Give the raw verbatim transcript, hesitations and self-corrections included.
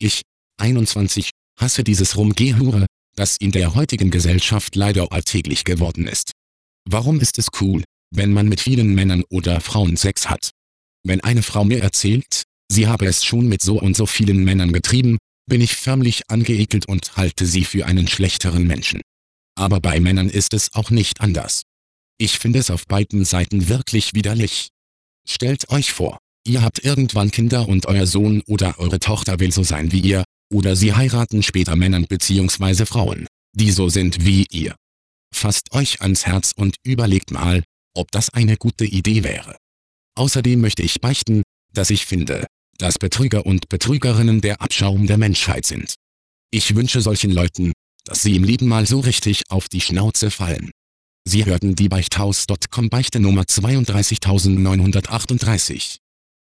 Ich, einundzwanzig, hasse dieses Rumgehure, das in der heutigen Gesellschaft leider alltäglich geworden ist. Warum ist es cool, wenn man mit vielen Männern oder Frauen Sex hat? Wenn eine Frau mir erzählt, sie habe es schon mit so und so vielen Männern getrieben, bin ich förmlich angeekelt und halte sie für einen schlechteren Menschen. Aber bei Männern ist es auch nicht anders. Ich finde es auf beiden Seiten wirklich widerlich. Stellt euch vor, ihr habt irgendwann Kinder und euer Sohn oder eure Tochter will so sein wie ihr, oder sie heiraten später Männer bzw. Frauen, die so sind wie ihr. Fasst euch ans Herz und überlegt mal, ob das eine gute Idee wäre. Außerdem möchte ich beichten, dass ich finde, dass Betrüger und Betrügerinnen der Abschaum der Menschheit sind. Ich wünsche solchen Leuten, dass sie im Leben mal so richtig auf die Schnauze fallen. Sie hörten die Beichthaus Punkt com Beichte Nummer zweiunddreißigtausendneunhundertachtunddreißig.